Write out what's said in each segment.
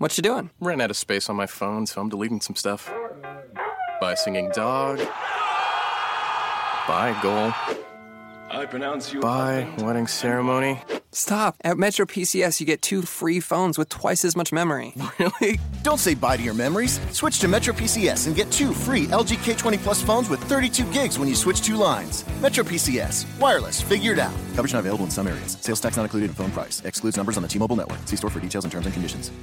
What you doing? Ran out of space on my phone, so I'm deleting some stuff. By singing dog. By goal. I pronounce you. By wedding ceremony. Stop. At Metro PCS, you get 2 free phones with twice as much memory. Really? Don't say bye to your memories. Switch to Metro PCS and get 2 free LG K20 Plus phones with 32 gigs when you switch 2 lines. Metro PCS. Wireless. Figured out. Coverage not available in some areas. Sales tax not included in phone price. Excludes numbers on the T-Mobile network. See store for details and terms and conditions.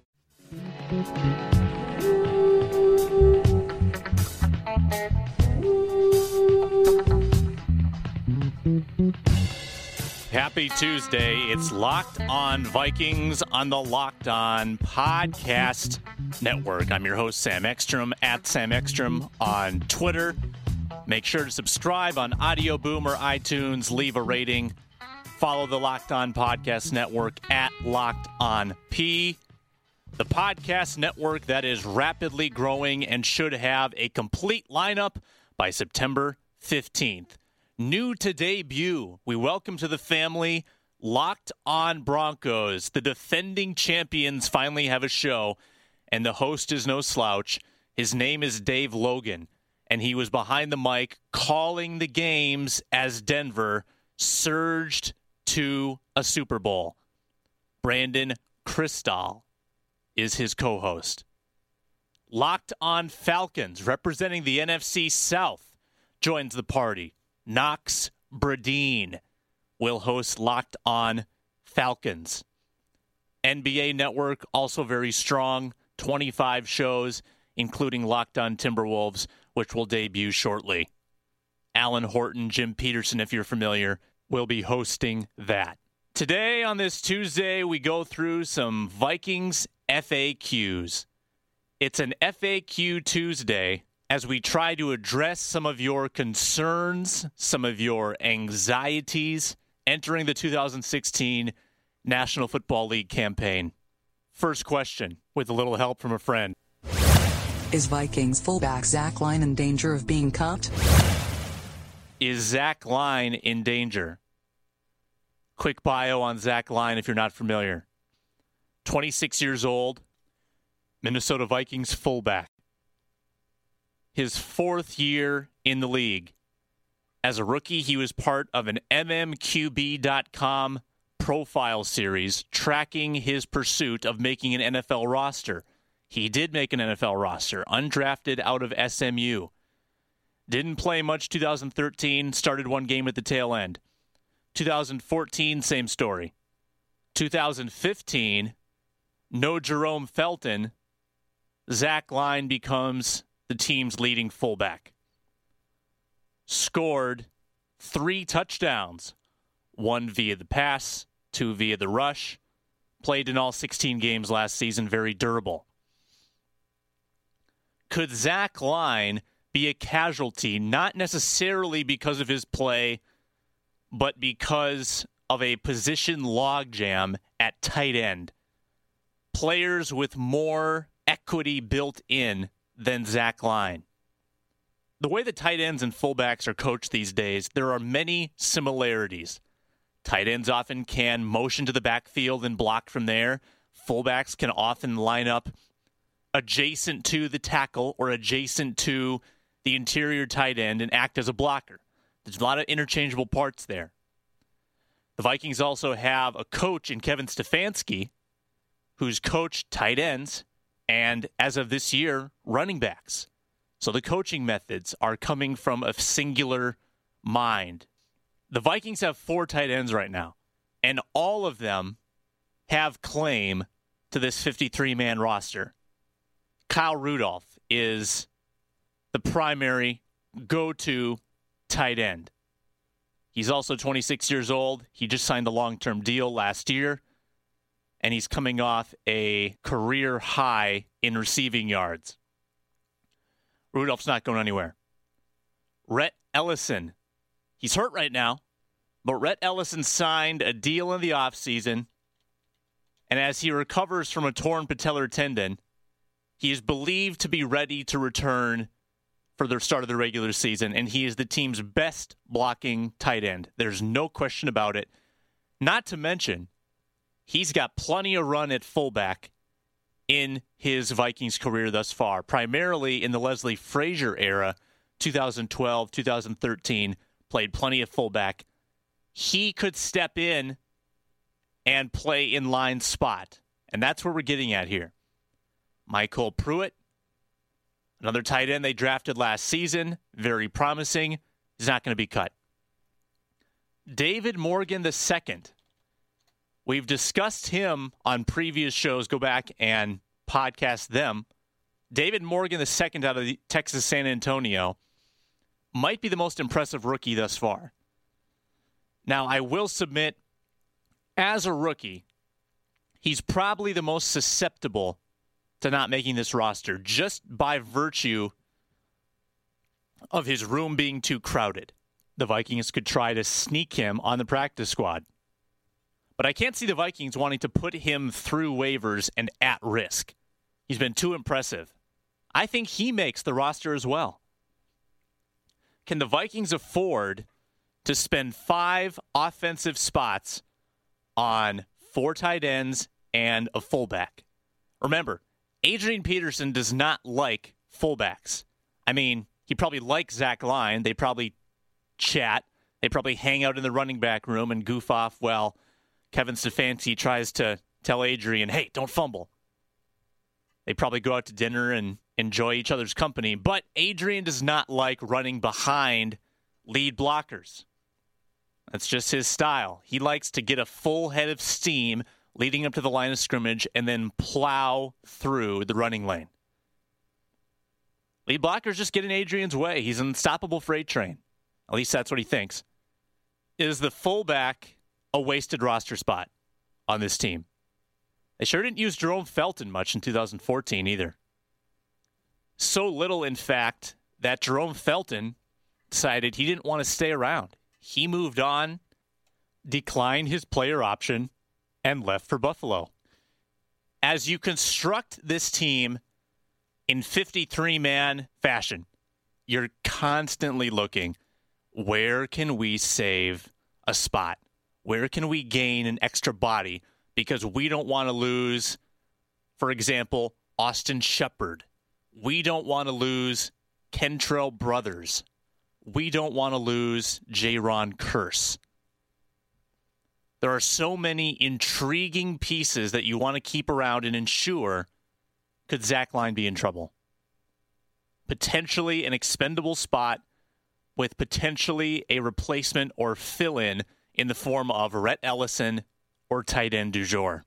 Happy Tuesday. It's Locked On Vikings on the Locked On Podcast Network. I'm your host, Sam Ekstrom, at Sam Ekstrom on Twitter. Make sure to subscribe on Audio Boom or iTunes. Leave a rating. Follow the Locked On Podcast Network at Locked On P. The podcast network that is rapidly growing and should have a complete lineup by September 15th. New to debut, we welcome to the family Locked On Broncos. The defending champions finally have a show, and the host is no slouch. His name is Dave Logan, and he was behind the mic calling the games as Denver surged to a Super Bowl. Brandon Krisztal is his co-host. Locked On Falcons, representing the NFC South, joins the party. Knox Bradeen will host Locked On Falcons. NBA Network, also very strong, 25 shows, including Locked On Timberwolves, which will debut shortly. Alan Horton, Jim Peterson, if you're familiar, will be hosting that. Today, on this Tuesday, we go through some Vikings FAQs. It's an FAQ Tuesday as we try to address some of your concerns, some of your anxieties entering the 2016 National Football League campaign. First question, with a little help from a friend. Is Vikings fullback Zach Line in danger of being cut? Is Zach Line in danger? Quick bio on Zach Line if you're not familiar. 26 years old, Minnesota Vikings fullback. His 4th year in the league. As a rookie, he was part of an MMQB.com profile series tracking his pursuit of making an NFL roster. He did make an NFL roster, undrafted out of SMU. Didn't play much 2013, started 1 game at the tail end. 2014, same story. 2015, no Jerome Felton. Zach Line becomes the team's leading fullback. Scored 3 touchdowns, 1 via the pass, 2 via the rush. Played in all 16 games last season, very durable. Could Zach Line be a casualty, not necessarily because of his play, but because of a position logjam at tight end? Players with more equity built in than Zach Line. The way the tight ends and fullbacks are coached these days, there are many similarities. Tight ends often can motion to the backfield and block from there. Fullbacks can often line up adjacent to the tackle or adjacent to the interior tight end and act as a blocker. There's a lot of interchangeable parts there. The Vikings also have a coach in Kevin Stefanski who's coached tight ends and, as of this year, running backs. So the coaching methods are coming from a singular mind. The Vikings have 4 tight ends right now, and all of them have claim to this 53-man roster. Kyle Rudolph is the primary go-to tight end. He's also 26 years old. He just signed a long-term deal last year, and he's coming off a career high in receiving yards. Rudolph's not going anywhere. Rhett Ellison. He's hurt right now, but Rhett Ellison signed a deal in the offseason, and as he recovers from a torn patellar tendon, he is believed to be ready to return for the start of the regular season, and he is the team's best blocking tight end. There's no question about it. Not to mention, he's got plenty of run at fullback, in his Vikings career thus far, primarily in the Leslie Frazier era, 2012, 2013, played plenty of fullback. He could step in and play in line spot, and that's where we're getting at here. Michael Pruitt, another tight end they drafted last season, very promising. He's not going to be cut. David Morgan II. We've discussed him on previous shows. Go back and podcast them. David Morgan II out of Texas San Antonio might be the most impressive rookie thus far. Now, I will submit, as a rookie, he's probably the most susceptible to not making this roster, just by virtue of his room being too crowded. The Vikings could try to sneak him on the practice squad. But I can't see the Vikings wanting to put him through waivers and at risk. He's been too impressive. I think he makes the roster as well. Can the Vikings afford to spend 5 offensive spots on 4 tight ends and a fullback? Remember, Adrian Peterson does not like fullbacks. I mean, he probably likes Zach Line. They probably chat. They probably hang out in the running back room and goof off while Kevin Stefanski tries to tell Adrian, hey, don't fumble. They probably go out to dinner and enjoy each other's company. But Adrian does not like running behind lead blockers. That's just his style. He likes to get a full head of steam leading up to the line of scrimmage and then plow through the running lane. Lead blockers just get in Adrian's way. He's an unstoppable freight train. At least that's what he thinks. Is the fullback a wasted roster spot on this team? They sure didn't use Jerome Felton much in 2014 either. So little, in fact, that Jerome Felton decided he didn't want to stay around. He moved on, declined his player option, and left for Buffalo. As you construct this team in 53-man fashion, you're constantly looking, where can we save a spot? Where can we gain an extra body? Because we don't want to lose, for example, Austin Shepard. We don't want to lose Kentrell Brothers. We don't want to lose Jaron Kearse. There are so many intriguing pieces that you want to keep around and ensure. Could Zach Line be in trouble? Potentially an expendable spot with potentially a replacement or fill-in in the form of Rhett Ellison or tight end du jour.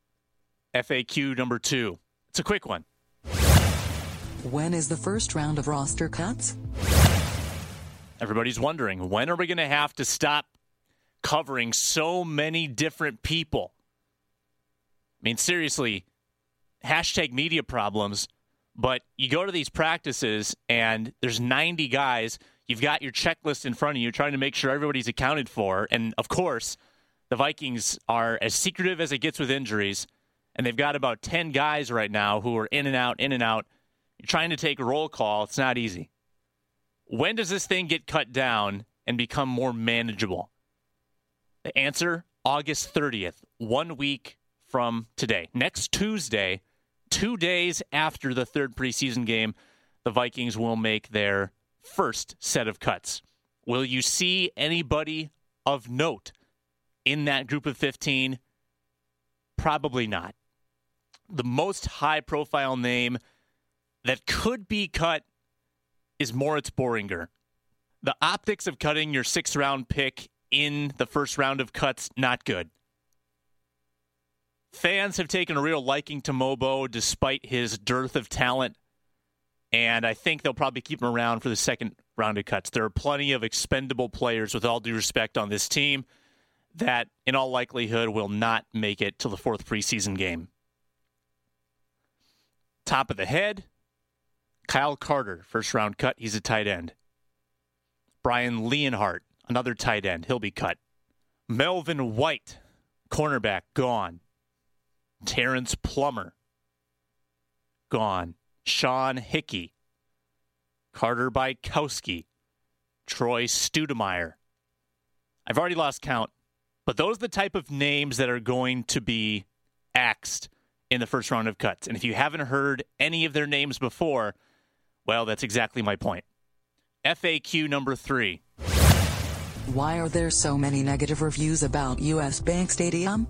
FAQ number 2. It's a quick one. When is the first round of roster cuts? Everybody's wondering, when are we going to have to stop covering so many different people? I mean, seriously, hashtag media problems, but you go to these practices and there's 90 guys. You've got your checklist in front of you trying to make sure everybody's accounted for. And, of course, the Vikings are as secretive as it gets with injuries, and they've got about 10 guys right now who are in and out, in and out. You're trying to take a roll call. It's not easy. When does this thing get cut down and become more manageable? The answer, August 30th, 1 week from today. Next Tuesday, 2 days after the third preseason game, the Vikings will make their first set of cuts. Will you see anybody of note in that group of 15? Probably not. The most high-profile name that could be cut is Moritz Boringer. The optics of cutting your 6th-round pick in the first round of cuts, not good. Fans have taken a real liking to Mobo despite his dearth of talent, and I think they'll probably keep him around for the second round of cuts. There are plenty of expendable players, with all due respect, on this team that, in all likelihood, will not make it to the 4th preseason game. Top of the head, Kyle Carter, first-round cut. He's a tight end. Brian Leonhardt, another tight end. He'll be cut. Melvin White, cornerback, gone. Terrence Plummer, gone. Sean Hickey, Carter Bykowski, Troy Studemeyer. I've already lost count, but those are the type of names that are going to be axed in the first round of cuts. And if you haven't heard any of their names before, well, that's exactly my point. FAQ number 3. Why are there so many negative reviews about US Bank Stadium?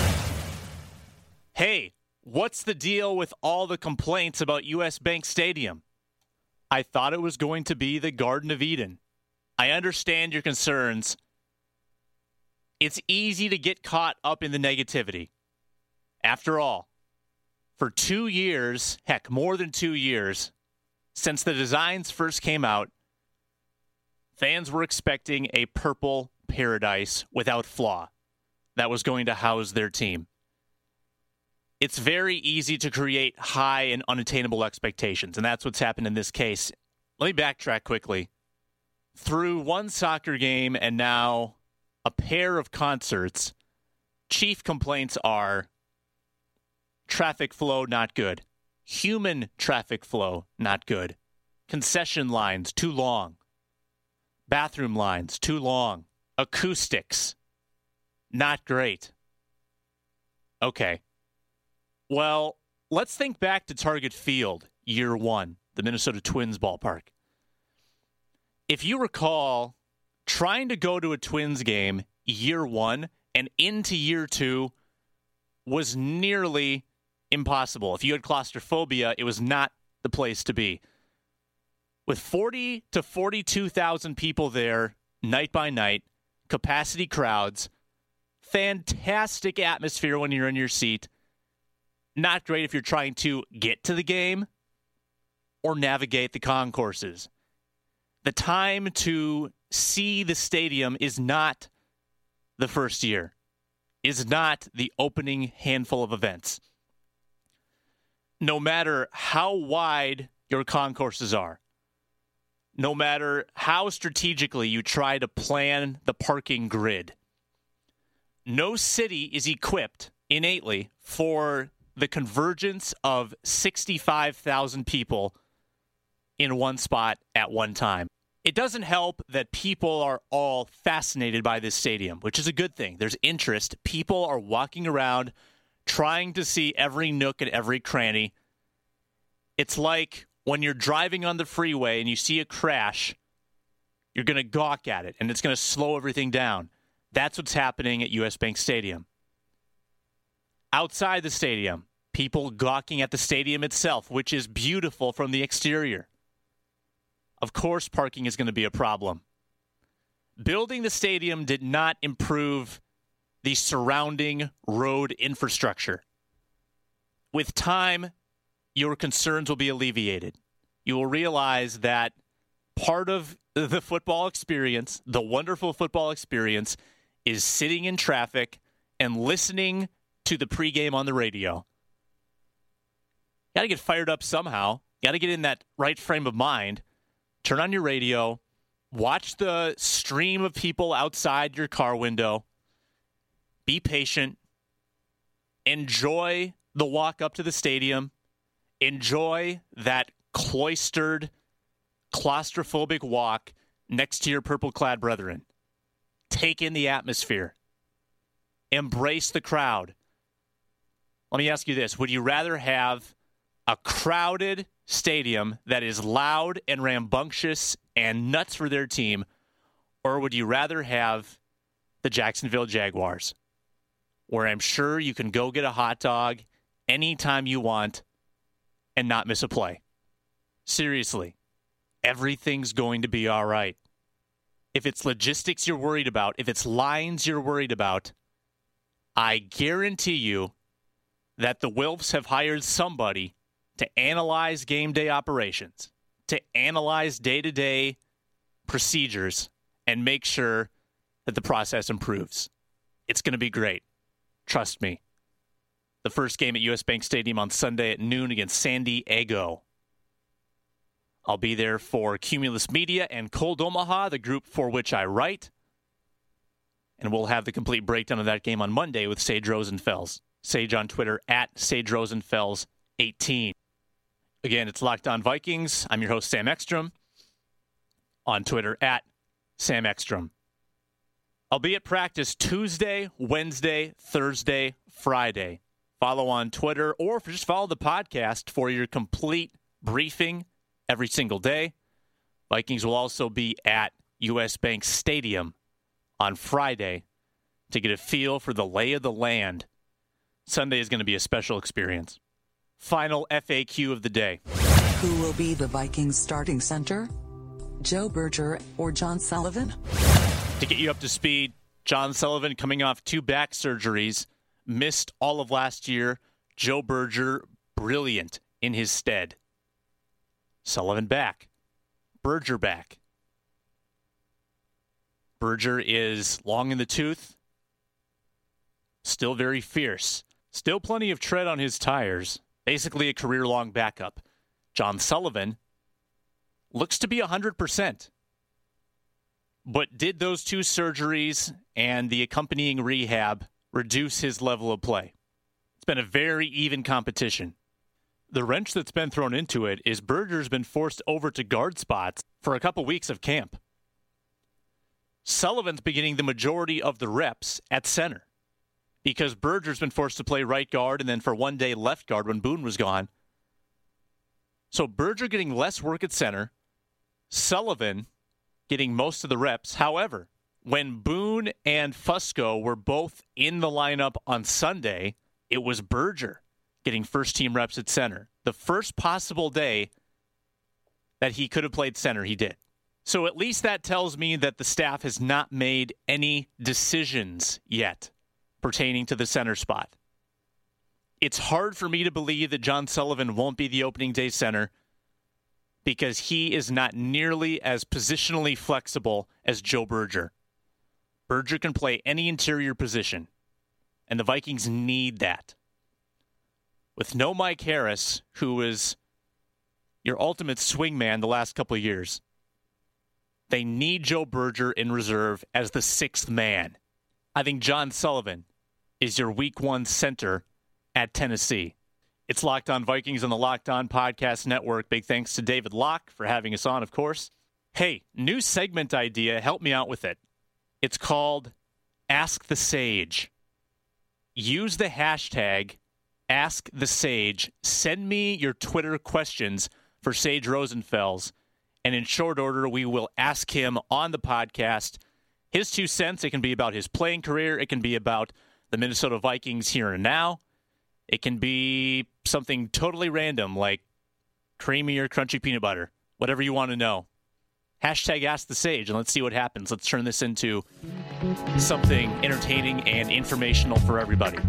Hey, what's the deal with all the complaints about US Bank Stadium? I thought it was going to be the Garden of Eden. I understand your concerns. It's easy to get caught up in the negativity. After all, for 2 years, heck, more than 2 years, since the designs first came out, fans were expecting a purple paradise without flaw that was going to house their team. It's very easy to create high and unattainable expectations, and that's what's happened in this case. Let me backtrack quickly. Through one soccer game and now a pair of concerts, chief complaints are traffic flow not good, human traffic flow not good, concession lines too long, bathroom lines too long, acoustics not great. Okay. Well, let's think back to Target Field, year 1, the Minnesota Twins ballpark. If you recall, trying to go to a Twins game year 1 and into year 2 was nearly impossible. If you had claustrophobia, it was not the place to be. With 40 to 42,000 people there, night by night, capacity crowds, fantastic atmosphere when you're in your seat. Not great if you're trying to get to the game or navigate the concourses. The time to see the stadium is not the first year, is not the opening handful of events. No matter how wide your concourses are, no matter how strategically you try to plan the parking grid, no city is equipped innately for the convergence of 65,000 people in one spot at one time. It doesn't help that people are all fascinated by this stadium, which is a good thing. There's interest. People are walking around trying to see every nook and every cranny. It's like when you're driving on the freeway and you see a crash, you're going to gawk at it, and it's going to slow everything down. That's what's happening at US Bank Stadium. Outside the stadium, people gawking at the stadium itself, which is beautiful from the exterior. Of course, parking is going to be a problem. Building the stadium did not improve the surrounding road infrastructure. With time, your concerns will be alleviated. You will realize that part of the football experience, the wonderful football experience, is sitting in traffic and listening to the pregame on the radio. Got to get fired up somehow. Got to get in that right frame of mind. Turn on your radio. Watch the stream of people outside your car window. Be patient. Enjoy the walk up to the stadium. Enjoy that cloistered, claustrophobic walk next to your purple-clad brethren. Take in the atmosphere. Embrace the crowd. Let me ask you this. Would you rather have a crowded stadium that is loud and rambunctious and nuts for their team, or would you rather have the Jacksonville Jaguars, where I'm sure you can go get a hot dog anytime you want and not miss a play? Seriously, everything's going to be all right. If it's logistics you're worried about, if it's lines you're worried about, I guarantee you that the Wilfs have hired somebody to analyze game day operations, to analyze day-to-day procedures, and make sure that the process improves. It's going to be great. Trust me. The first game at US Bank Stadium on Sunday at noon against San Diego. I'll be there for Cumulus Media and Cold Omaha, the group for which I write. And we'll have the complete breakdown of that game on Monday with Sage Rosenfels. Sage on Twitter at Sage Rosenfels18. Again, it's Locked On Vikings. I'm your host, Sam Ekstrom. On Twitter at Sam Ekstrom. I'll be at practice Tuesday, Wednesday, Thursday, Friday. Follow on Twitter, or just follow the podcast for your complete briefing every single day. Vikings will also be at U.S. Bank Stadium on Friday to get a feel for the lay of the land. Sunday is going to be a special experience. Final FAQ of the day. Who will be the Vikings starting center? Joe Berger or John Sullivan? To get you up to speed, John Sullivan coming off 2 back surgeries, missed all of last year. Joe Berger, brilliant in his stead. Sullivan back. Berger back. Berger is long in the tooth. Still very fierce. Still plenty of tread on his tires. Basically a career-long backup. John Sullivan looks to be 100%. But did those 2 surgeries and the accompanying rehab reduce his level of play? It's been a very even competition. The wrench that's been thrown into it is Berger's been forced over to guard spots for a couple weeks of camp. Sullivan's been getting the majority of the reps at center because Berger's been forced to play right guard and then for one day left guard when Boone was gone. So Berger getting less work at center, Sullivan getting most of the reps. However, when Boone and Fusco were both in the lineup on Sunday, it was Berger getting first-team reps at center. The first possible day that he could have played center, he did. So at least that tells me that the staff has not made any decisions yet pertaining to the center spot. It's hard for me to believe that John Sullivan won't be the opening day center because he is not nearly as positionally flexible as Joe Berger. Berger can play any interior position, and the Vikings need that. With no Mike Harris, who was your ultimate swingman the last couple of years, they need Joe Berger in reserve as the 6th man. I think John Sullivan is your week 1 center at Tennessee. It's Locked On Vikings on the Locked On Podcast Network. Big thanks to David Locke for having us on, of course. Hey, new segment idea. Help me out with it. It's called Ask the Sage. Use the hashtag #AskTheSage. Send me your Twitter questions for Sage Rosenfels, and in short order, we will ask him on the podcast his 2 cents. It can be about his playing career. It can be about the Minnesota Vikings here and now. It can be something totally random like creamy or crunchy peanut butter, whatever you want to know. Hashtag #AskTheSage, and let's see what happens. Let's turn this into something entertaining and informational for everybody.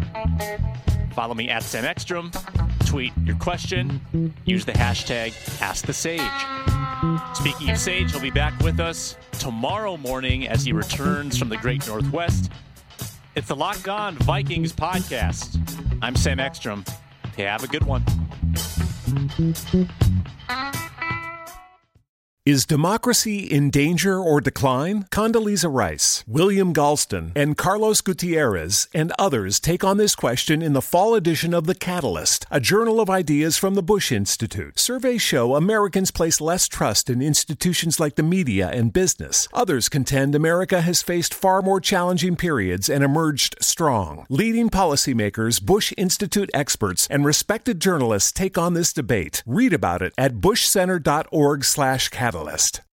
Follow me at Sam Ekstrom. Tweet your question. Use the hashtag #AskTheSage. Speaking of Sage, he'll be back with us tomorrow morning as he returns from the Great Northwest. It's the Locked On Vikings podcast. I'm Sam Ekstrom. Hey, have a good one. Is democracy in danger or decline? Condoleezza Rice, William Galston, and Carlos Gutierrez and others take on this question in the fall edition of The Catalyst, a journal of ideas from the Bush Institute. Surveys show Americans place less trust in institutions like the media and business. Others contend America has faced far more challenging periods and emerged strong. Leading policymakers, Bush Institute experts, and respected journalists take on this debate. Read about it at bushcenter.org/catalyst.